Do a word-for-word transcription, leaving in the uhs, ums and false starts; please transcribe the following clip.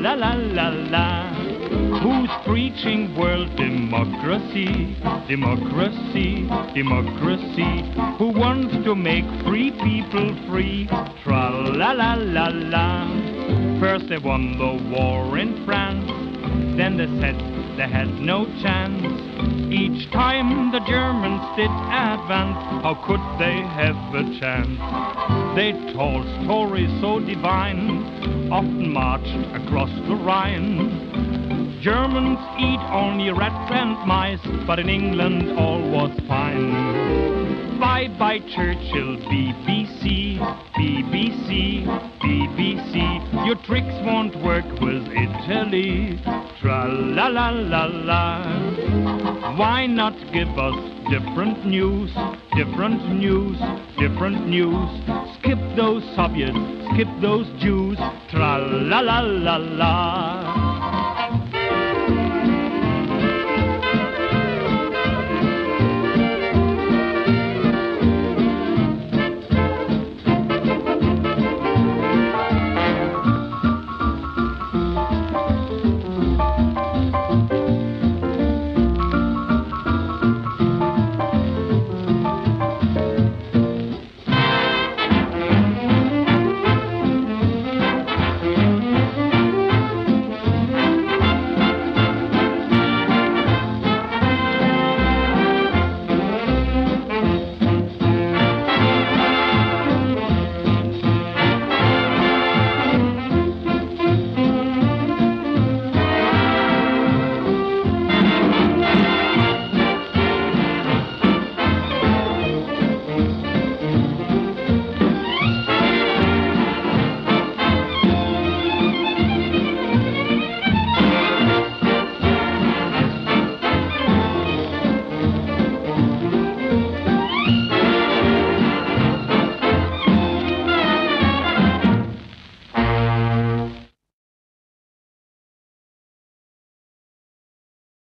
Tra-la-la-la-la. Who's preaching world democracy, democracy, democracy? Who wants to make free people free? Tra-la-la-la-la. First they won the war in France, then they said they had no chance. Each time the Germans did advance, how could they have a chance? They told stories so divine, often marched across the Rhine. Germans eat only rats and mice, but in England all was fine. Bye-bye Churchill, B B C, B B C, B B C. Your tricks won't work with Italy. Tra-la-la-la-la. Why not give us different news, different news, different news? Skip those Soviets, skip those Jews. Tra-la-la-la-la.